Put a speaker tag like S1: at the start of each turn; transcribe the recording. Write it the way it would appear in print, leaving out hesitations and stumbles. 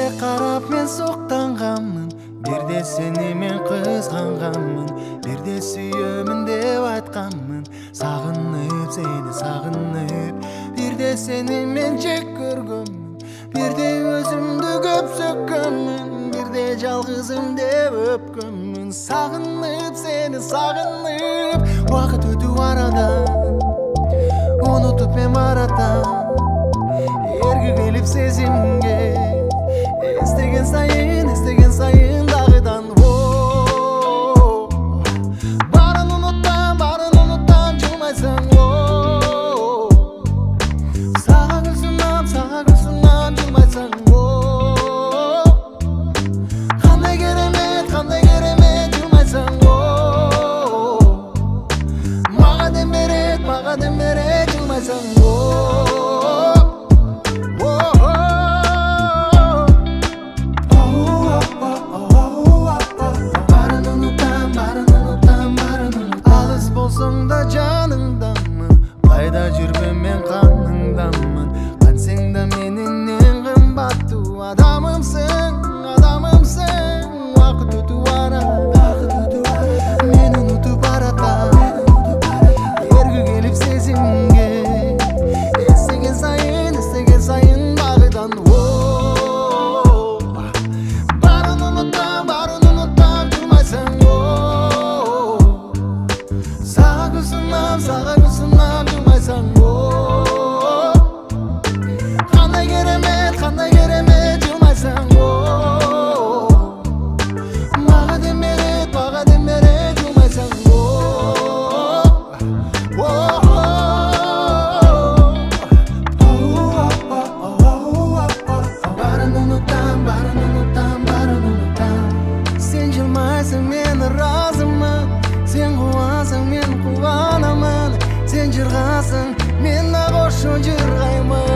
S1: карап мен суктанганмын, бирде сени мен кызганганмын, бирде сүйөмүн деп айтканмын. Сагынып сени сагынып, бирде сени мен жек көргөнмүн, бирде өзүмдү көп сөккөнмүн, бирде жалгызым деп өпкөнмүн. Сагынып сени сагынып, убакыт өтүп арадан унутуп мен баратам. Эрги келип сезимге, эстеген сайын дагыдан барын унуттам жылмайсың. Сага күлсүнам жылмайсың. Кандай керемет жылмайсың. Мага дем берет жылмайсың. Болсоңда жаныңдамын, кайда жүрбөм мен каныңдамын. Кан сен да менин эң кымбаттуу адамымсың. Убакыт өтүп барат, мени унутуп баратам. Эрги келип сезимге, эстеген сайын багыдан барын унуттам жылмайсың. Сага күлсүнам жылмайсың. Кандай керемет жылмайсың. Мага дем берет жылмайсың. Барын унуттам. Сен жылмайсың, мен ыраазымын. Сен кубасың, мен кубанамын. Сен жыргасың, мен да кошо жыргаймын.